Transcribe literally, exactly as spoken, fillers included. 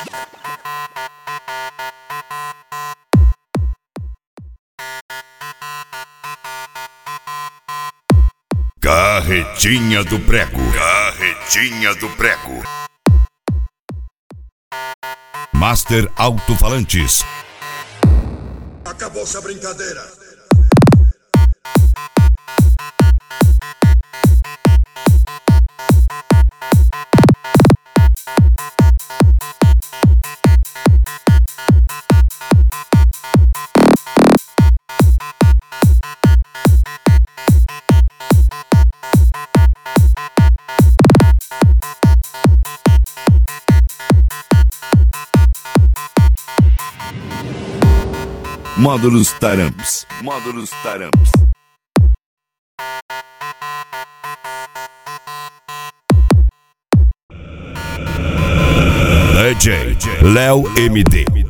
Carretinha do Prego. Carretinha do Prego. Master Alto-Falantes. Acabou-se a brincadeira. Módulos Taramps. Módulos Taramps. D J Léo M D.